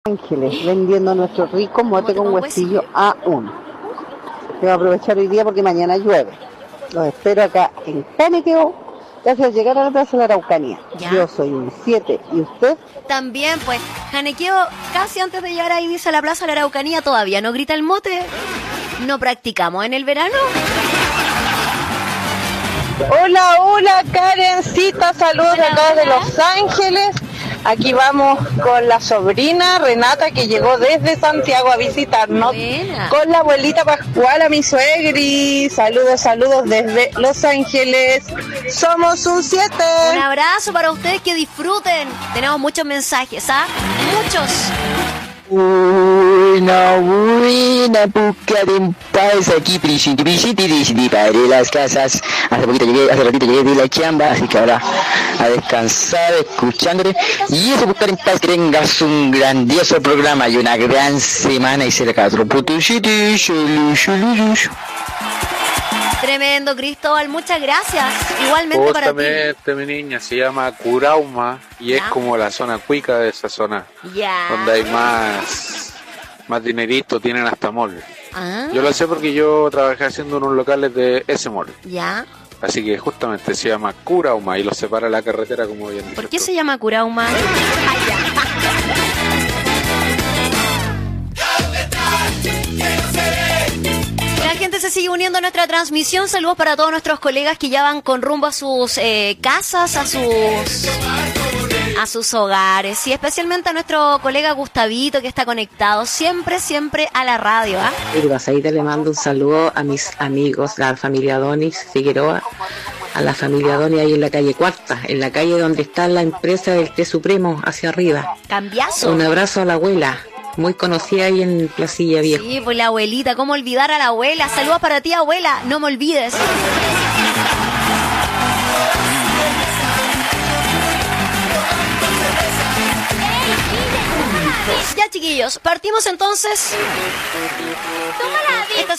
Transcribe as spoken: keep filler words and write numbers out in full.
Ángeles, vendiendo nuestro rico mote con huesillo a uno. Voy a aprovechar hoy día porque mañana llueve. Los espero acá en Canequeo, casi al llegar a la Plaza de la Araucanía. ¿Ya? Yo soy un siete, ¿y usted? También, pues, Canequeo, casi antes de llegar ahí, dice la Plaza de la Araucanía, todavía no grita el mote. ¿No practicamos en el verano? Hola, hola, Karencita, saludos de acá de Los Ángeles. Aquí vamos con la sobrina Renata, que llegó desde Santiago a visitarnos. Buena. Con la abuelita Pascual, a mi suegri. Saludos, saludos desde Los Ángeles. Somos un siete. Un abrazo para ustedes, que disfruten. Tenemos muchos mensajes, ¿ah? Muchos. Buena, buena, buscar en paz aquí, Prisiti, Prisiti, Prisiti, padre de las casas. Hace poquito llegué, hace ratito llegué de la chamba, así que ahora a descansar, escuchándote. Y eso, buscar en paz, que tengas un grandioso programa y una gran semana y cerca otro puto sitio. Tremendo, Cristóbal, muchas gracias. Igualmente Justamente, para ti. Mi niña, se llama Curauma y ¿ya? Es como la zona cuica de esa zona. Ya. Donde hay más, más dinerito, tienen hasta mall. Ah. Yo lo sé porque yo trabajé haciendo unos locales de ese mall. Ya. Así que justamente se llama Curauma y los separa la carretera, como bien dicho. ¿Por qué tú? Se llama Curauma? Ah, ya. La gente se sigue uniendo a nuestra transmisión. Saludos para todos nuestros colegas que ya van con rumbo a sus eh, casas, a sus a sus hogares, y especialmente a nuestro colega Gustavito, que está conectado siempre, siempre a la radio. ¿Ah? Y pasadita le mando un saludo a mis amigos, a la familia Donis Figueroa, a la familia Donis ahí en la calle Cuarta, en la calle donde está la empresa del Té Supremo, hacia arriba. Cambiazo. Un abrazo a la abuela, muy conocida ahí en Placilla Vieja. Sí, pues la abuelita, ¿cómo olvidar a la abuela? Saludos para ti, abuela, no me olvides. Ya, chiquillos, partimos entonces. Esta